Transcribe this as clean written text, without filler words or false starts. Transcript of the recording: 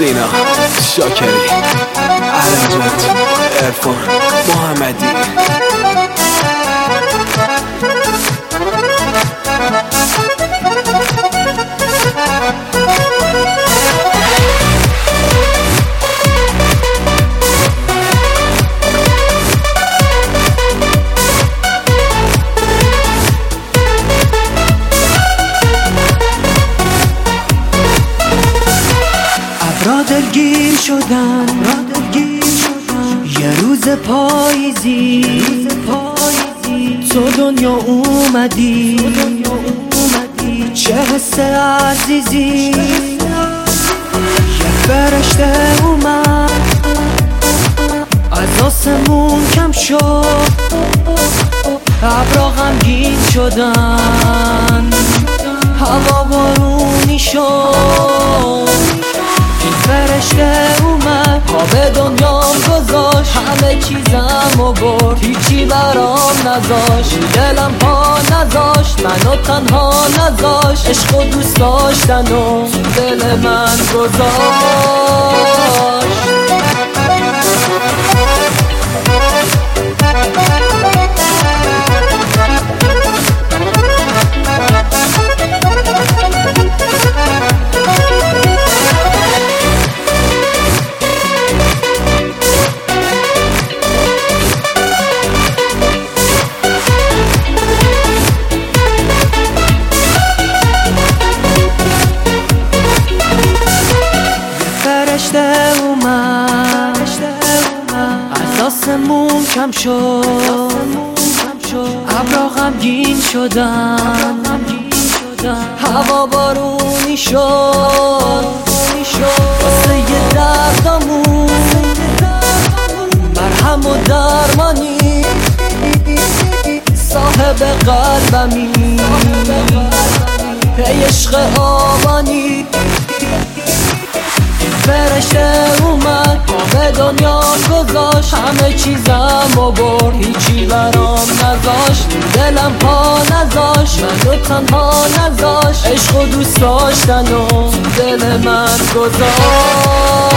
سینا شاکری، علمجات، عرفان محمدی. ابرا دلگیر شدن یه روز پاییزی تو دنیا اومدی، چه حس عزیزی. یه فرشته اومد از آسمون کم شد، ابرا غمگین شدن، هوا بارونی شد. فرشته اومد پا به دنیام گذاشت، همه چیزمو برد، هیچی برام نذاشت، دلم پا نذاشت، منو تنها نذاشت، عشق و دوست داشتنو تو دل من گذاشت. فرشته اومد از آسمون کم شد، ابرا غمگین شدن، هوا بارونی شد. واسه یه دردامون مرهم و درمانی، صاحب قلبمی ای عشق آبانی. فرشته اومد پا به دنیا گذاشت، همه چیزمو برد، هیچی برام نذاشت، دلم پا نذاشت، منو تنها نذاشت، عشق و دوست داشتنو تو دل من گذاشت.